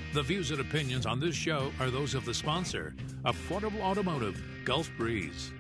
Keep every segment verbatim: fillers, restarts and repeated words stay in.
The views and opinions on this show are those of the sponsor, Affordable Automotive, Gulf Breeze.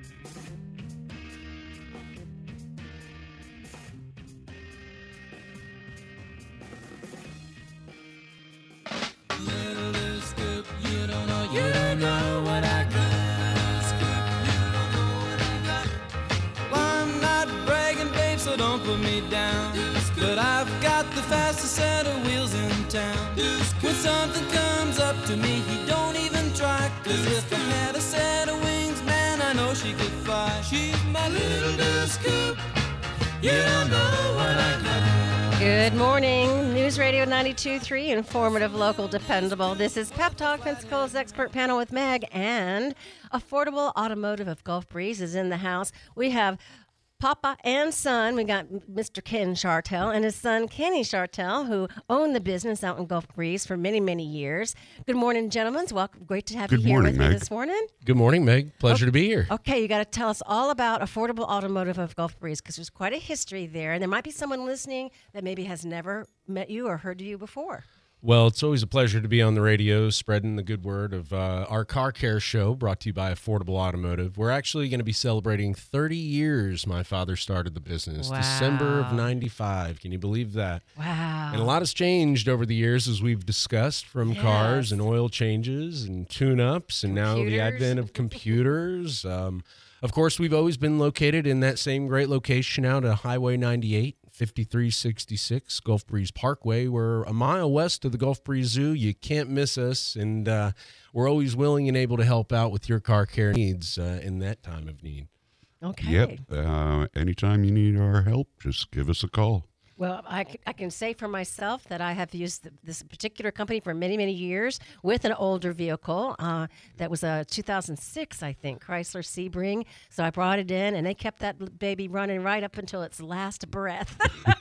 Little scoop, you don't know, you don't know what I got. Scoop, you don't know what I got. Well, I'm not bragging, babe, so don't put me down. But I've got the fastest set of wheels in town. When something comes up to me, he don't even try. Cause if I had a set of wings, man, I know she could fly. She's my little doo scoop. You don't know what I got. Good morning. News Radio ninety-two point three, informative, local, dependable. This is Pep Talk, Pensacola's expert panel with Meg, and Affordable Automotive of Gulf Breeze is in the house. We have Papa and son. We got Mister Ken Chartel and his son Kenny Chartel, who own the business out in Gulf Breeze for many, many years. Good morning, gentlemen. Welcome. Great to have Good you here morning, with Meg. me this morning. Good morning, Meg. Pleasure Okay. to be here. Okay, you got to tell us all about Affordable Automotive of Gulf Breeze, because there's quite a history there, and there might be someone listening that maybe has never met you or heard of you before. Well, it's always a pleasure to be on the radio spreading the good word of uh, our car care show brought to you by Affordable Automotive. We're actually going to be celebrating thirty years my father started the business, Wow. December of ninety-five. Can you believe that? Wow. And a lot has changed over the years, as we've discussed, from Yes. cars and oil changes and tune-ups, and now the Computers. advent of computers. Um, of course, we've always been located in that same great location out at Highway ninety-eight, fifty-three sixty-six Gulf Breeze Parkway. We're a mile west of the Gulf Breeze Zoo. You can't miss us, and uh, we're always willing and able to help out with your car care needs uh, in that time of need. Okay. Yep. Uh, anytime you need our help, just give us a call. Well, I, c- I can say for myself that I have used th- this particular company for many, many years with an older vehicle. Uh, that was a two thousand six, I think, Chrysler Sebring. So I brought it in, and they kept that l- baby running right up until its last breath.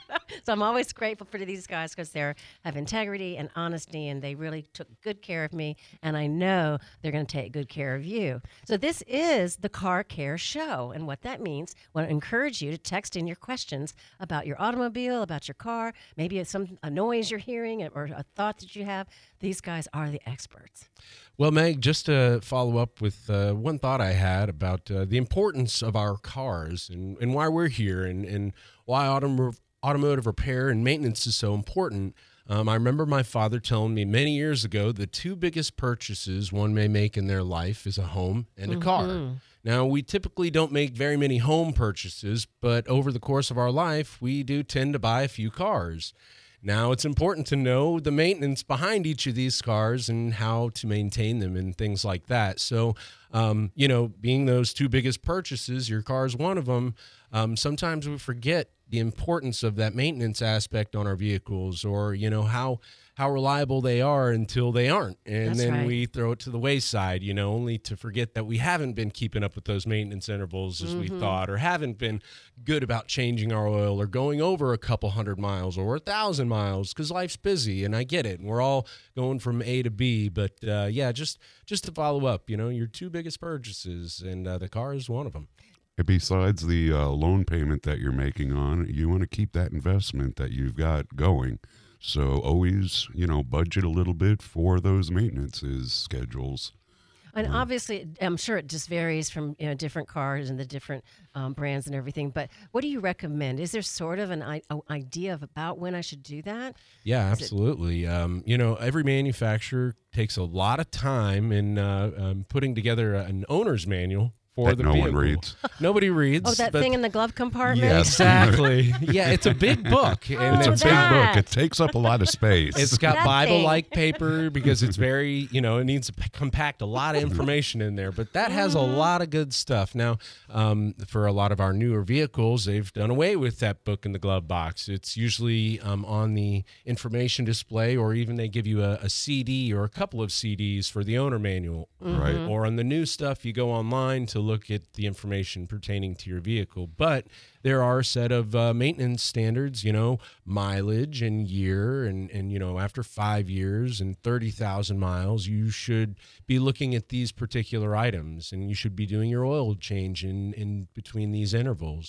So I'm always grateful for these guys because they have integrity and honesty, and they really took good care of me, and I know they're going to take good care of you. So this is the Car Care Show, and what that means, I want to encourage you to text in your questions about your automobile, about your car, maybe it's some a noise you're hearing or a thought that you have. These guys are the experts. Well, Meg, just to follow up with uh, one thought I had about uh, the importance of our cars and, and why we're here and, and why autom- automotive repair and maintenance is so important. Um, I remember my father telling me many years ago the two biggest purchases one may make in their life is a home and a Mm-hmm. car. Now, we typically don't make very many home purchases, but over the course of our life, we do tend to buy a few cars. Now, it's important to know the maintenance behind each of these cars and how to maintain them and things like that. So, um, you know, being those two biggest purchases, your car is one of them. Um, sometimes we forget the importance of that maintenance aspect on our vehicles, or, you know, how how reliable they are until they aren't. And That's then right. we throw it to the wayside, you know, only to forget that we haven't been keeping up with those maintenance intervals as we thought, or haven't been good about changing our oil or going over a couple hundred miles or a thousand miles because life's busy. And I get it. And we're all going from A to B. But uh, yeah, just just to follow up, you know, your two biggest purchases, and uh, the car is one of them. And besides the uh, loan payment that you're making on, you want to keep that investment that you've got going. So always, you know, budget a little bit for those maintenances schedules. And obviously, I'm sure it just varies from, you know, different cars and the different um, brands and everything. But what do you recommend? Is there sort of an I- a idea of about when I should do that? Yeah, Is it- absolutely. Um, you know, every manufacturer takes a lot of time in uh, um, putting together an owner's manual for That the no one vehicle. reads. Nobody reads. Oh, that but- thing in the glove compartment? Yes. Exactly. Yeah, it's a big book. And Oh, It's a big that. book. It takes up a lot of space. It's got That Bible-like paper because it's very, you know, it needs to p- compact a lot of information in there. But that has a lot of good stuff. Now, um, for a lot of our newer vehicles, they've done away with that book in the glove box. It's usually um, on the information display, or even they give you a, a C D or a couple of C Ds for the owner manual. Right. Or on the new stuff, you go online to look at the information pertaining to your vehicle. But there are a set of uh, maintenance standards, you know, mileage and year, and, and you know, after five years and thirty thousand miles, you should be looking at these particular items, and you should be doing your oil change in, in between these intervals. Of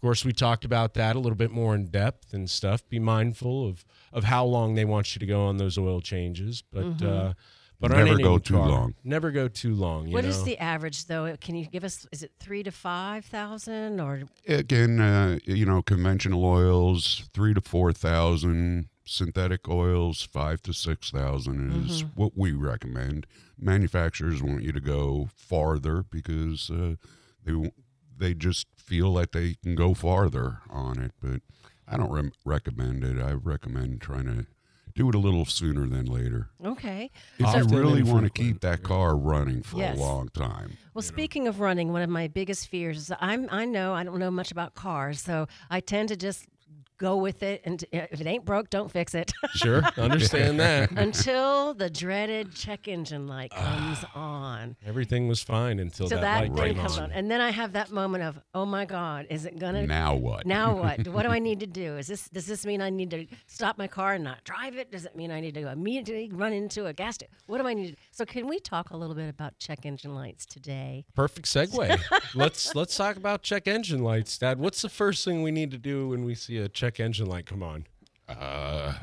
course, we talked about that a little bit more in depth and stuff. Be mindful of, of how long they want you to go on those oil changes. But Mm-hmm. uh, but on Never any go too car, long. Never go too long. You What know? is the average, though? Can you give us? Is it three to five thousand, or Again, uh, you know, conventional oils, three to four thousand. Synthetic oils, five to six thousand is Mm-hmm. what we recommend. Manufacturers want you to go farther because uh, they w- they just feel that they can go farther on it. But I don't re- recommend it. I recommend trying to do it a little sooner than later. okay? If Often you really want to infrequent, keep that car running for Yes. a long time. Well, speaking of running, one of my biggest fears is I'm I know I don't know much about cars, so I tend to just go with it, and if it ain't broke, don't fix it. Sure, understand that. Until the dreaded check engine light comes on. Everything was fine until So that, that light thing came comes on. on. And then I have that moment of, oh my God, is it gonna Now what? now what? What do I need to do? Is this does this mean I need to stop my car and not drive it? Does it mean I need to immediately run into a gas station? What do I need to do? So can we talk a little bit about check engine lights today? Perfect segue. let's let's talk about check engine lights, Dad. What's the first thing we need to do when we see a check engine light come on? Uh,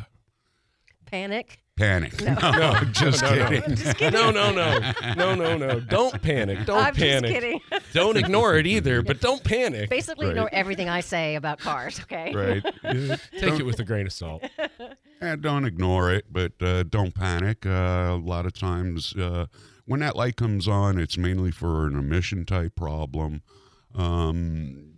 Panic? panic. No, just no, no. kidding. No, no, no, no, no, no. Don't panic. Don't I'm panic. just kidding. Don't ignore it either, but don't panic. Basically Right. ignore everything I say about cars, okay? Right. Yeah. Take it with a grain of salt. And don't ignore it, but uh, don't panic. Uh, a lot of times, uh, when that light comes on, it's mainly for an emission type problem. Um,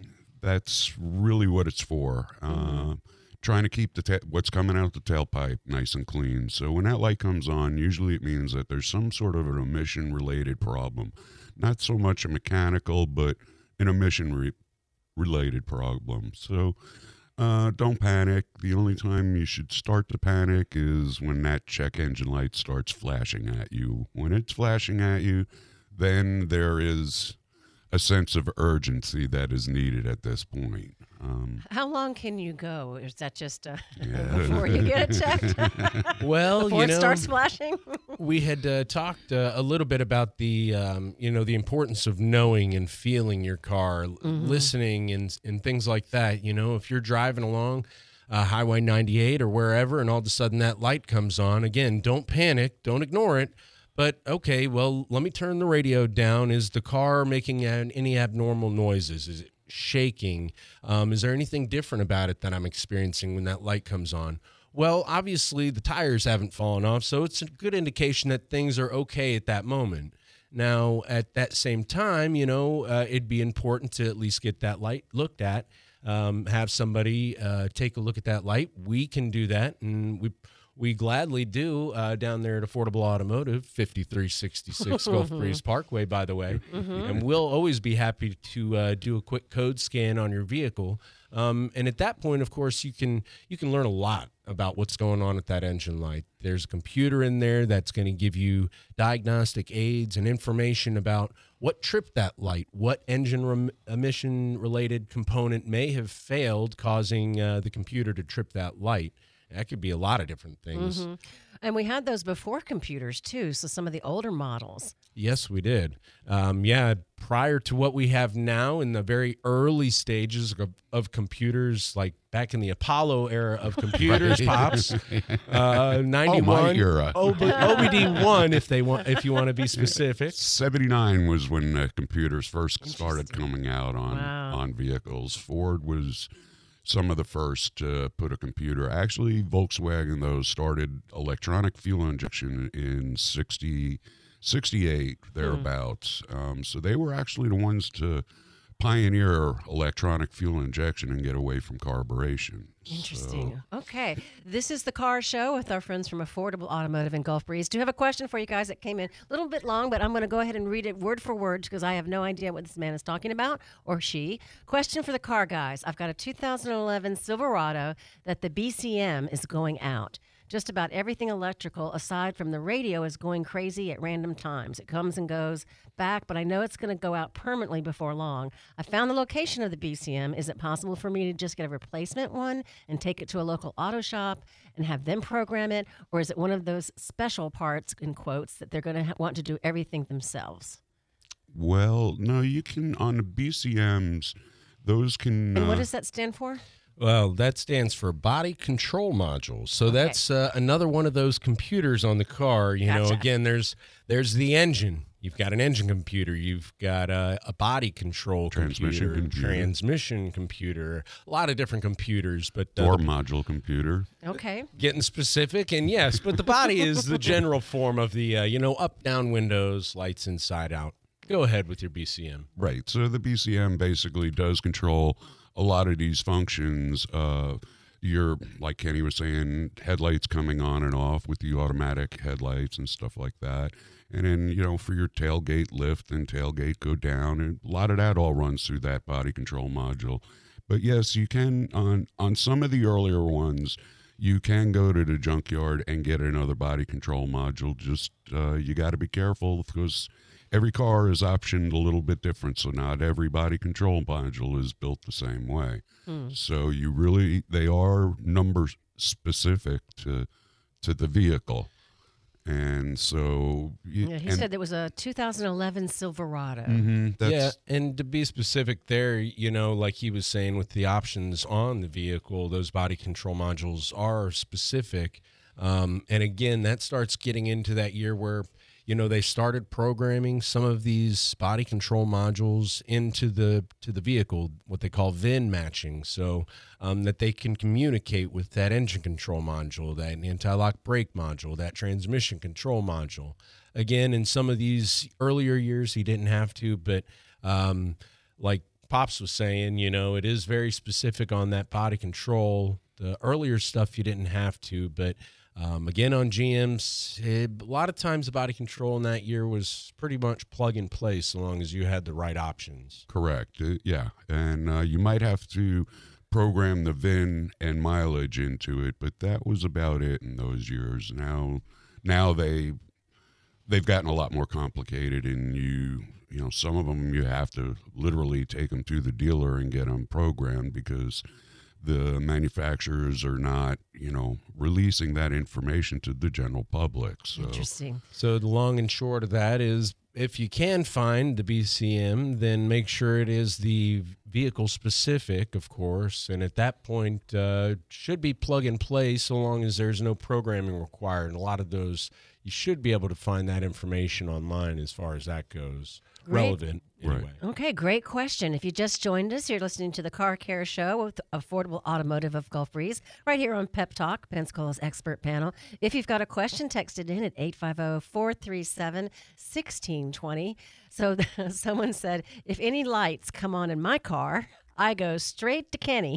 that's really what it's for. Uh, trying to keep the ta- what's coming out the tailpipe nice and clean. So when that light comes on, usually it means that there's some sort of an emission related problem. Not so much a mechanical, but an emission re- related problem. So uh, don't panic. The only time you should start to panic is when that check engine light starts flashing at you. When it's flashing at you, then there is a sense of urgency that is needed at this point. Um, How long can you go? Is that just uh, Yeah. before you get it checked? Well, Before you it know, starts flashing? we had uh, talked uh, a little bit about the um, you know the importance of knowing and feeling your car, l- listening and and things like that. You know, if you're driving along uh, Highway ninety-eight or wherever, and all of a sudden that light comes on, again, don't panic, don't ignore it. But okay, well, let me turn the radio down. Is the car making an, any abnormal noises? Is it shaking? Um, is there anything different about it that I'm experiencing when that light comes on? Well, obviously the tires haven't fallen off, so it's a good indication that things are okay at that moment. Now, at that same time, you know, uh, it'd be important to at least get that light looked at, um, have somebody uh, take a look at that light. We can do that, and we we gladly do uh, down there at Affordable Automotive, fifty-three sixty-six Gulf Breeze Parkway, by the way. And we'll always be happy to uh, do a quick code scan on your vehicle. Um, and at that point, of course, you can you can learn a lot about what's going on at that engine light. There's a computer in there that's going to give you diagnostic aids and information about what tripped that light, what engine rem- emission-related component may have failed, causing uh, the computer to trip that light. That could be a lot of different things. And we had those before computers, too, so some of the older models. Yes, we did. Um, yeah, prior to what we have now in the very early stages of, of computers, like back in the Apollo era of computers, pops, uh, ninety-one, era. O B D one, if they want, if you want to be specific. seventy-nine was when uh, computers first started coming out on Wow. on vehicles. Ford was some of the first to put a computer. Actually, Volkswagen, though, started electronic fuel injection in sixty, sixty-eight, thereabouts. Um, so they were actually the ones to pioneer electronic fuel injection and get away from carburation. Interesting. Okay. This is the Car Show with our friends from Affordable Automotive and Gulf Breeze. Do have a question for you guys that came in a little bit long, but I'm going to go ahead and read it word for word because I have no idea what this man is talking about, or she. Question for the car guys. I've got a two thousand eleven Silverado that the B C M is going out. Just about everything electrical, aside from the radio, is going crazy at random times. It comes and goes back, but I know it's going to go out permanently before long. I found the location of the B C M. Is it possible for me to just get a replacement one and take it to a local auto shop and have them program it? Or is it one of those special parts, in quotes, that they're going to ha- want to do everything themselves? Well, no, you can, on the B C Ms, those can. And what uh, does that stand for? Well, that stands for body control modules. So Okay. that's uh, another one of those computers on the car. You know, Gotcha. again, there's there's the engine. You've got an engine computer. You've got a, a body control Transmission computer, computer. transmission computer, a lot of different computers. But uh, Door the- module computer. Okay. getting specific, and yes, but the body is the general form of the, uh, you know, up, down windows, lights inside out. Go ahead with your B C M. Right. So the B C M basically does control a lot of these functions. Uh, your, like Kenny was saying, headlights coming on and off with the automatic headlights and stuff like that. And then, you know, for your tailgate lift and tailgate go down, and a lot of that all runs through that body control module. But yes, you can, on, on some of the earlier ones, you can go to the junkyard and get another body control module. Just, uh, you got to be careful because every car is optioned a little bit different, so not every body control module is built the same way. Hmm. So you really, they are number specific to to the vehicle. And so, you, Yeah, he and, said there was a two thousand eleven Silverado. Mhm, that's, Yeah, and to be specific there, you know, like he was saying with the options on the vehicle, those body control modules are specific. Um, and again, that starts getting into that year where, you know, they started programming some of these body control modules into the to the vehicle, what they call V I N matching, so um, that they can communicate with that engine control module, that anti-lock brake module, that transmission control module. Again, in some of these earlier years, he didn't have to, but um, like Pops was saying, you know, it is very specific on that body control. The earlier stuff you didn't have to, but Um, again, on G Ms, it, a lot of times the body control in that year was pretty much plug and play so long as you had the right options. correct. Uh, yeah. And uh, you might have to program the V I N and mileage into it, but that was about it in those years. Now, now they, they've gotten a lot more complicated, and you, you know, some of them you have to literally take them to the dealer and get them programmed because the manufacturers are not, you know, releasing that information to the general public. So, Interesting. So the long and short of that is if you can find the B C M, then make sure it is the vehicle specific, of course. And at that point, uh, should be plug and play so long as there's no programming required. And a lot of those, you should be able to find that information online as far as that goes. Great. Relevant, anyway. Okay, great question. If you just joined us, you're listening to the Car Care Show with Affordable Automotive of Gulf Breeze, right here on Pep Talk, Pensacola's expert panel. If you've got a question, text it in at eight five zero, four three seven, one six two zero. So someone said, if any lights come on in my car, I go straight to Kenny.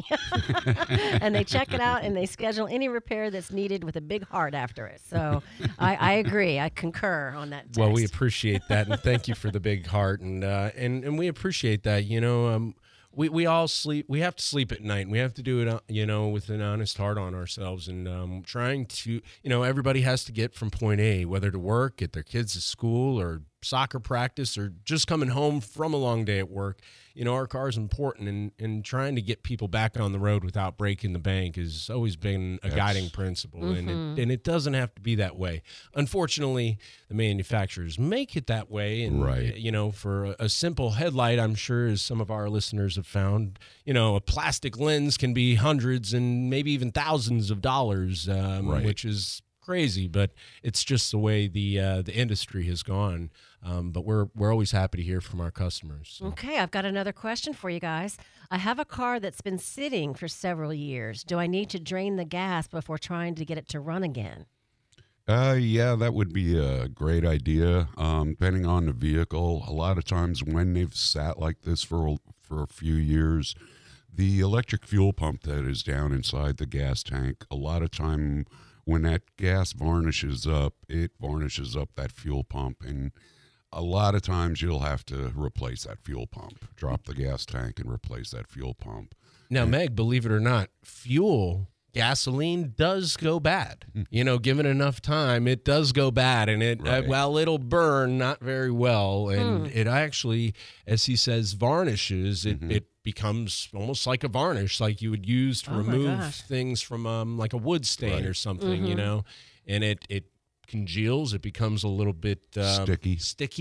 And they check it out and they schedule any repair that's needed with a big heart after it. So I, I agree. I concur on that text. Well, we appreciate that, and thank you for the big heart, and uh, and and we appreciate that. You know, um, we we all sleep. We have to sleep at night. And we have to do it, uh, you know, with an honest heart on ourselves, and um, trying to, you know, everybody has to get from point A, whether to work, get their kids to school, or soccer practice, or just coming home from a long day at work. You know, our car is important, and, and trying to get people back on the road without breaking the bank has always been a Yes. guiding principle, Mm-hmm. and it, and it doesn't have to be that way. Unfortunately, the manufacturers make it that way, and Right. you know, for a, a simple headlight, I'm sure, as some of our listeners have found, you know, a plastic lens can be hundreds and maybe even thousands of dollars, um, Right. which is crazy, but it's just the way the uh, the industry has gone. Um, but we're we're always happy to hear from our customers. So. Okay, I've got another question for you guys. I have a car that's been sitting for several years. Do I need to drain the gas before trying to get it to run again? Uh, yeah, that would be a great idea. Um, depending on the vehicle, a lot of times when they've sat like this for for a few years, the electric fuel pump that is down inside the gas tank, a lot of time when that gas varnishes up, it varnishes up that fuel pump, and a lot of times you'll have to replace that fuel pump, drop the gas tank and replace that fuel pump. Now, Meg, believe it or not, fuel, gasoline does go bad. You know, given enough time, it does go bad, and it Right. uh, well, it'll burn not very well, and it actually, as he says, varnishes. It it becomes almost like a varnish, like you would use to Oh, my remove gosh. things from um like a wood stain Right. or something. You know, and it it congeals. It becomes a little bit um, Sticky. sticky.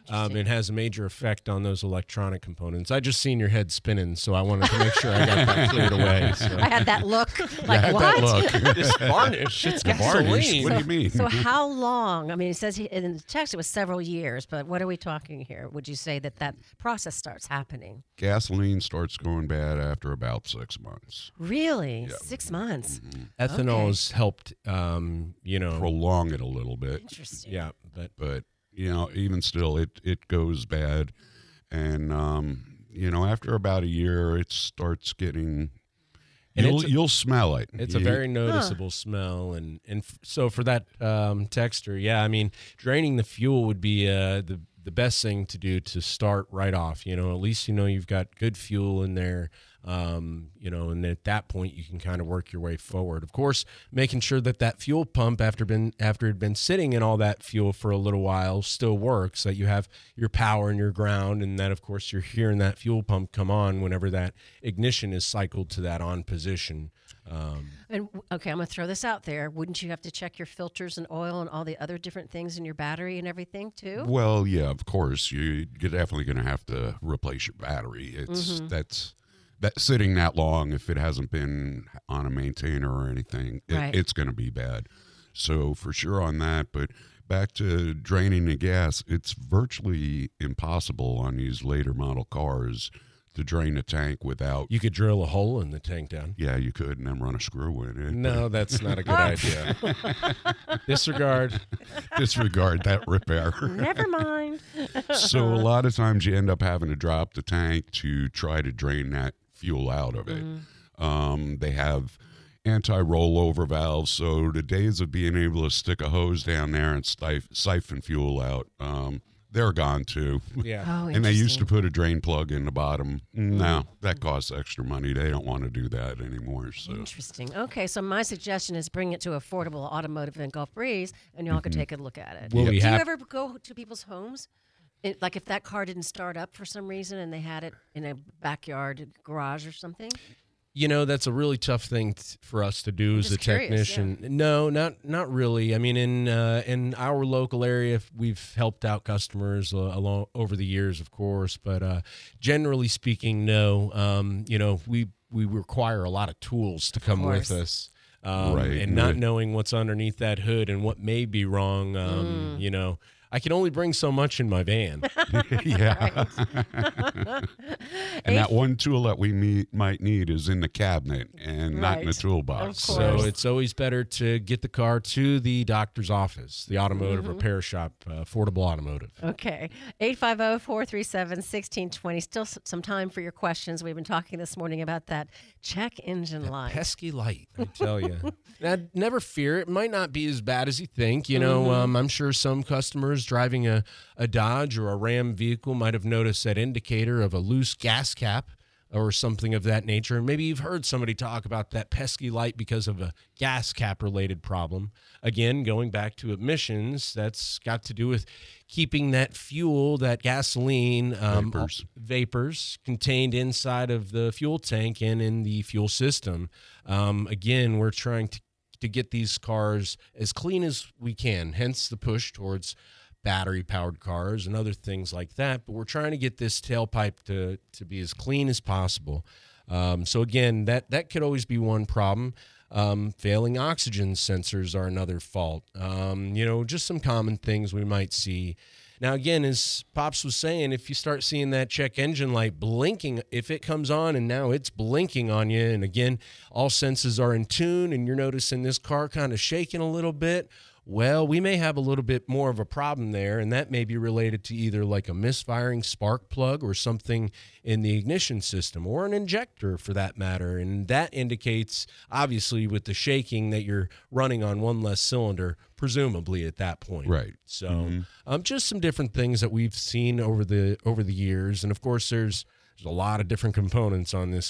Um, it has a major effect on those electronic components. I just seen your head spinning, so I wanted to make sure I got that cleared away. So. I had that look. Like, had what? that look. This varnish, it's Varnish? gasoline. What do you mean? So how long? I mean, it says he, in the text it was several years, but what are we talking here? Would you say that that process starts happening? Gasoline starts going bad after about six months. Really? Six months? Ethanol Okay. has helped, um, you know. Prolong it a little bit. Interesting. Yeah, but But, you know, even still, it, it goes bad. And, um, you know, after about a year, it starts getting, And you'll, it's a- you'll smell it. it's a You- very noticeable smell. And, and f- so for that um, texter, yeah, I mean, draining the fuel would be uh, the, the best thing to do to start right off. You know, at least you know you've got good fuel in there. Um, you know, and at that point you can kind of work your way forward. Of course, making sure that that fuel pump after been after it had been sitting in all that fuel for a little while still works. That you have your power and your ground, and that of course you're hearing that fuel pump come on whenever that ignition is cycled to that on position. Um, And okay, I'm going to throw this out there. Wouldn't you have to check your filters and oil and all the other different things in your battery and everything too? Well, yeah, of course. You, you're definitely going to have to replace your battery. It's Mm-hmm. that's that sitting that long. If it hasn't been on a maintainer or anything, it, Right. it's going to be bad. So for sure on that. But back to draining the gas, it's virtually impossible on these later model cars to drain a tank without. you could drill a hole in the tank down. Yeah, you could, and then run a screw in it. No, that's not a good idea. Disregard. Disregard that repair. Never mind. So a lot of times you end up having to drop the tank to try to drain that fuel out of it. Um, they have anti-rollover valves, so the days of being able to stick a hose down there and stif- siphon fuel out, um, they're gone too. Yeah. Oh, And they used to interesting. put a drain plug in the bottom. No, that costs extra money. They don't want to do that anymore. So Interesting. Okay, so my suggestion is bring it to Affordable Automotive in Gulf Breeze, and y'all Mm-hmm. can take a look at it. Will we Do you have- ever go to people's homes? It, like if that car didn't start up for some reason and they had it in a backyard garage or something? You know, that's a really tough thing t- for us to do as a just curious, technician. No, not not really. I mean, in uh, in our local area, f- we've helped out customers uh, along over the years, of course. But uh, generally speaking, no. Um, you know, we we require a lot of tools to come with course. us. Um, Right, and not right. knowing what's underneath that hood and what may be wrong, um, Mm. you know, I can only bring so much in my van. yeah. And that one tool that we meet, might need is in the cabinet and not in the Right. toolbox. Of So course. it's always better to get the car to the doctor's office, the automotive Mm-hmm. repair shop, uh, Affordable Automotive. Okay. eight five zero, four three seven, one six two zero. Still s- some time for your questions. We've been talking this morning about that check engine light. Pesky light, I tell you. Now, never fear. It might not be as bad as you think. You know, Mm-hmm. um, I'm sure some customers driving a, a Dodge or a Ram vehicle might have noticed that indicator of a loose gas cap or something of that nature. And maybe you've heard somebody talk about that pesky light because of a gas cap related problem. Again, going back to emissions, that's got to do with keeping that fuel, that gasoline, um, Vapors. vapors contained inside of the fuel tank and in the fuel system. Um, again, we're trying to, to get these cars as clean as we can, hence the push towards battery powered cars and other things like that. But we're trying to get this tailpipe to, to be as clean as possible. Um, so again, that, that could always be one problem. Um, failing oxygen sensors are another fault. Um, you know, just some common things we might see. Now, again, as Pops was saying, if you start seeing that check engine light blinking, if it comes on and now it's blinking on you, and again, all senses are in tune and you're noticing this car kind of shaking a little bit, well, we may have a little bit more of a problem there, and that may be related to either like a misfiring spark plug or something in the ignition system or an injector for that matter. And that indicates, obviously, with the shaking that you're running on one less cylinder, presumably at that point. Right. So um, just some different things that we've seen over the over the years. And, of course, there's there's a lot of different components on this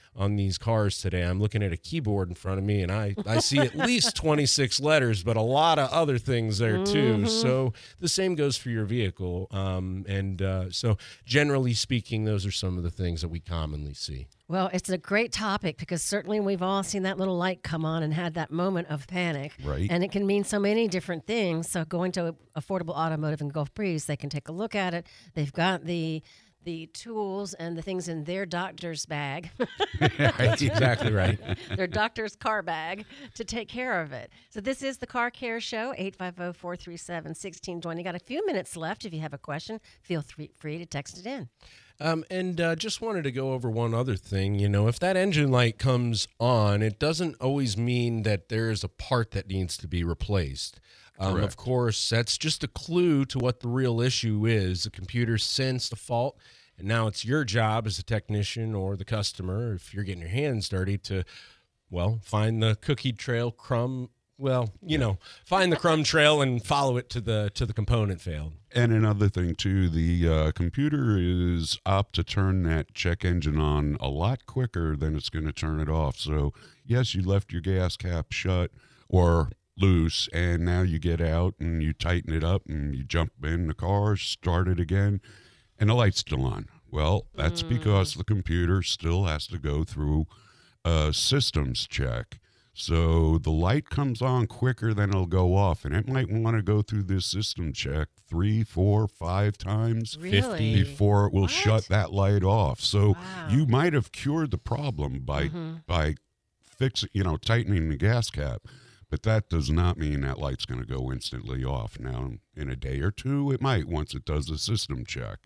on these cars today. I'm looking at a keyboard in front of me, and I, I see at least twenty-six letters, but a lot of other things there too. Mm-hmm. So the same goes for your vehicle. Um, and uh, so generally speaking, those are some of the things that we commonly see. Well, it's a great topic because certainly we've all seen that little light come on and had that moment of panic. Right. And it can mean so many different things. So going to Affordable Automotive in Gulf Breeze, they can take a look at it. They've got the the tools and the things in their doctor's bag, That's exactly right. their doctor's car bag, to take care of it. So this is the Car Care Show, eight five zero, four three seven, one six two zero. You got a few minutes left. If you have a question, feel th- free to text it in. Um, and uh, just wanted to go over one other thing. You know, if that engine light comes on, it doesn't always mean that there is a part that needs to be replaced. Um, of Correct. course, that's just a clue to what the real issue is. The computer sensed the fault, and now it's your job as a technician or the customer, if you're getting your hands dirty, to, well, find the cookie trail crumb. Well, you know, find the crumb trail and follow it to the to the component failed. And another thing too, the uh, computer is apt to turn that check engine on a lot quicker than it's going to turn it off. So yes, you left your gas cap shut or loose, and now you get out and you tighten it up and you jump in the car, start it again, and the light's still on. Well, that's Mm. because the computer still has to go through a systems check. So the light comes on quicker than it'll go off, and it might want to go through this system check three, four, five times Really? before it will What? shut that light off. So Wow. you might have cured the problem by Mm-hmm. by fixing, you know, tightening the gas cap, but that does not mean that light's going to go instantly off. Now, in a day or two, it might once it does the system check.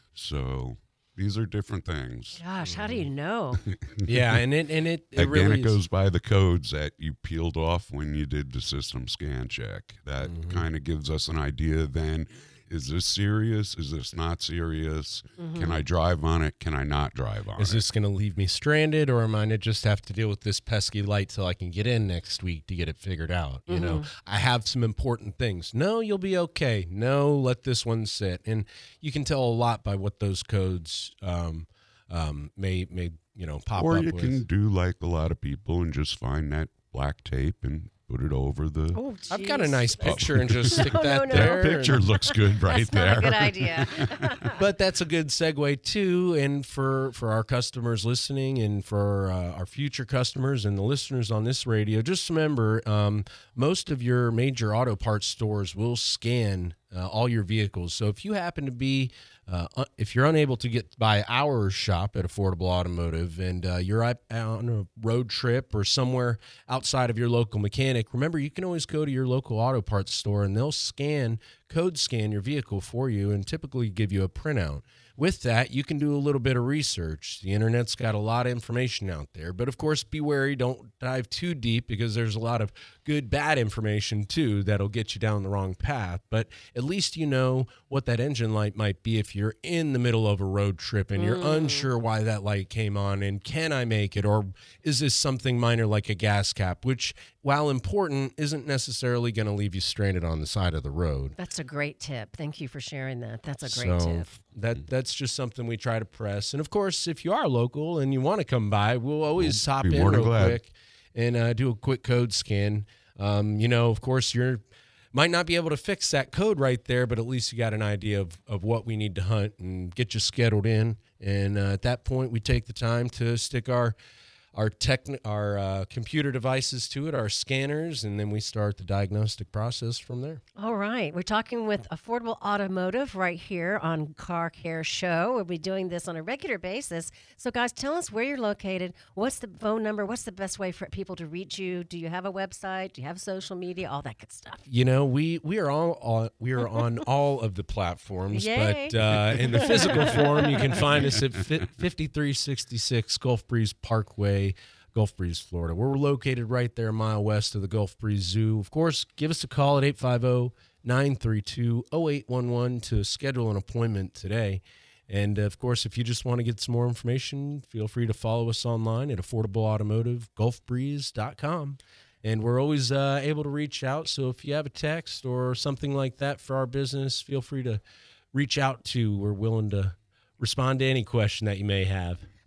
So these are different things. Gosh, how do you know? Yeah, and it and it, it Again, really it is- goes by the codes that you peeled off when you did the system scan check. That Mm-hmm. kind of gives us an idea then, is this serious? Is this not serious? Can I drive on it? Can I not drive on Is it? this going to leave me stranded, or am I going to just have to deal with this pesky light till I can get in next week to get it figured out? You know, I have some important things. No, you'll be okay. No, let this one sit. And you can tell a lot by what those codes um, um, may may you know pop Or up you with. can do like a lot of people and just find that black tape and put it over the. Oh, I've got a geez. nice picture and just stick No, that no, no. there. That picture and- looks good right That's there. not a good idea. but that's a good segue too, and for for our customers listening, and for uh, our future customers and the listeners on this radio, just remember, um, most of your major auto parts stores will scan uh, all your vehicles. So if you happen to be uh, uh, if you're unable to get by our shop at Affordable Automotive, and uh, you're out on a road trip or somewhere outside of your local mechanic, remember, you can always go to your local auto parts store and they'll scan, code scan your vehicle for you, and typically give you a printout. With that, you can do a little bit of research. The internet's got a lot of information out there, but of course, be wary. Don't dive too deep, because there's a lot of good, bad information too that'll get you down the wrong path. But at least you know what that engine light might be if you're in the middle of a road trip and you're unsure why that light came on, and can I make it, or is this something minor like a gas cap, which, while important, isn't necessarily going to leave you stranded on the side of the road. That's a great tip. Thank you for sharing that. That's a great So tip. that that's just something we try to press. And of course, if you are local and you want to come by, we'll always hop be in more than real glad. quick and uh, do a quick code scan. Um, you know, of course, you're might not be able to fix that code right there, but at least you got an idea of, of what we need to hunt and get you scheduled in. And uh, at that point, we take the time to stick our our tech, our uh, computer devices to it, our scanners, and then we start the diagnostic process from there. All right. We're talking with Affordable Automotive right here on Car Care Show. We'll be doing this on a regular basis. So, guys, tell us where you're located. What's the phone number? What's the best way for people to reach you? Do you have a website? Do you have social media? All that good stuff. You know, we we are all on, we are on all of the platforms, Yay. but uh, in the physical form, you can find us at fifty-three sixty-six Gulf Breeze Parkway, Gulf Breeze, Florida. We're located right there a mile west of the Gulf Breeze Zoo. Of course, give us a call at eight five zero, nine three two, zero eight one one to schedule an appointment today. And, of course, if you just want to get some more information, feel free to follow us online at affordable automotive gulf breeze dot com. And we're always uh, able to reach out. So if you have a text or something like that for our business, feel free to reach out to. We're willing to respond to any question that you may have.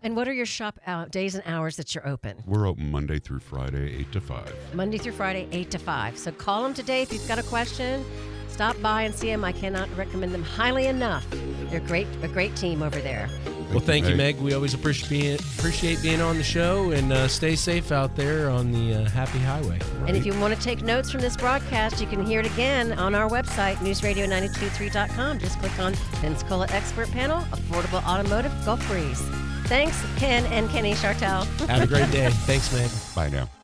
And what are your shop uh, days and hours that you're open? We're open Monday through Friday, eight to five. Monday through Friday, eight to five. So call them today if you've got a question. Stop by and see them. I cannot recommend them highly enough. They're great, a great team over there. Well, thank you, Meg. We always appreciate being, appreciate being on the show, and uh, stay safe out there on the uh, Happy Highway. And if you want to take notes from this broadcast, you can hear it again on our website, news radio nine two three dot com. Just click on Pensacola Expert Panel, Affordable Automotive, Gulf Breeze. Thanks, Ken and Kenny Chartel. Have a great day. Thanks, Meg. Bye now.